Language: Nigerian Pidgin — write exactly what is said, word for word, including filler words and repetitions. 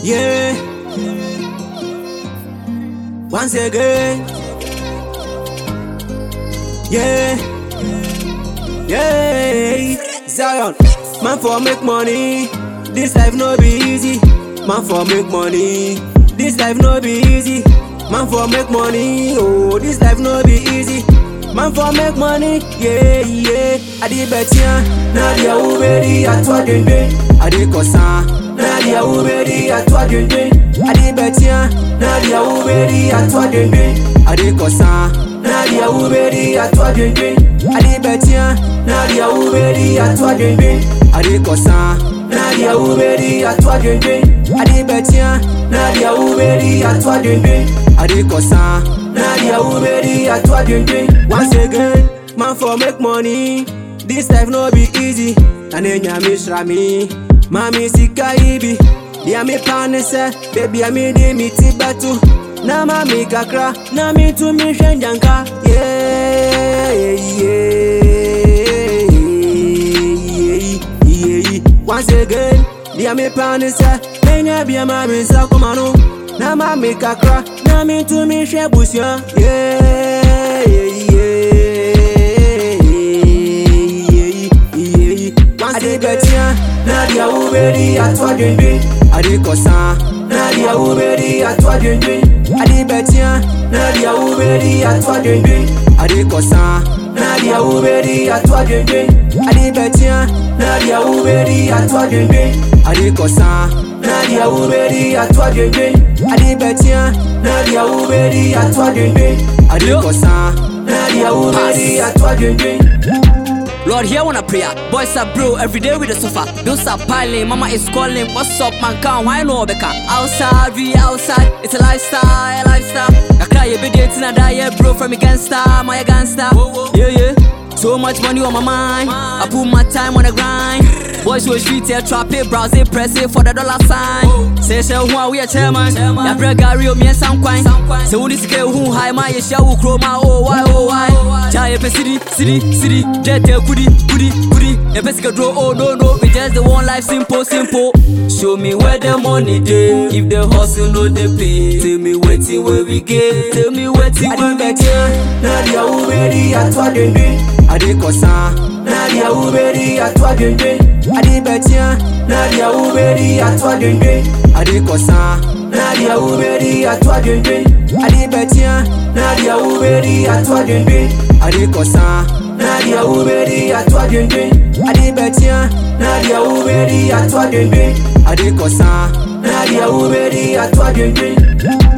Yeah. Once again. Yeah. Yeah. Zion. Man for make money. This life no be easy. Man for make money. This life no be easy. Man for make money. Oh, this life no be easy. Man for make money. Yeah, yeah. I did betia. Nadia uberi atwa dende. I did kosa. Nadia uberi atwa dende. I did betia. Nadia uberi atwa dende. I did kosa. Nadia uberi atwa dende. I did betia. Nadia uberi atwa dende. I did kosa. Nadia uberi atwa dende. I did betia. Nadia uberi atwa dende. I did kosa. Nadia uberi atwa dende. Once again, man for make money. This life no be easy. Anenya mishra me. Mami sika ibi. Dia me panese. Baby ami de mi tibatu. Na mami kakra. Na mi tu mi shenjanka. Yeah, yeah, yeah, yeah. Once again, dia me panese. Nenya bia mami sakumano. Na mami kakra. Na mi tu mi shebusya. Yeah, yeah, yeah. I did betia, Nadia uberi atwa dende. I did kosa, Nadia uberi atwa dende. I did betia, Nadia uberi atwa dende. I did kosa, Nadia uberi atwa dende. I did betia, Nadia uberi atwa dende. I did kosa, Nadia uberi atwa dende. I did betia, Nadia uberi atwa dende. I did kosa, Nadia uberi atwa dende. Lord, here wanna prayer. Boys are bro every day with the sofa. Bills are piling, mama is calling. What's up, man? Can't why no beka? Outside, we outside. It's a lifestyle, a lifestyle. I cry a bit dating and die, bro. From a gangster, my gangster. Yeah, yeah. So much money on my mind. I put my time on the grind. Boys will street here, trap it, browse it, press it for the dollar sign. Say, say, who are we a chairman? Ya break Gary, me and some coin. So, who is girl who high my show, chroma, oh, why, oh, why? Jaya, city, city, city, jet, goody, goody, goody. A basic draw, oh, no, no, we just the one life, simple, simple. Show me where the money day. If the hustle, no, they pay. Tell me waiting where we get. Tell me waiting where we get. Nadia uberi atwa dende. I did kosa. Nadia uberi atwa dende. I did betia. Nadia uberi atwa dende. I did kosa. Nadia uberi atwa dende. I did betia. Nadia uberi atwa dende. I did kosa. Nadia uberi atwa dende. I did betia. Nadia uberi atwa dende. I did kosa. Nadia uberi atwa dende.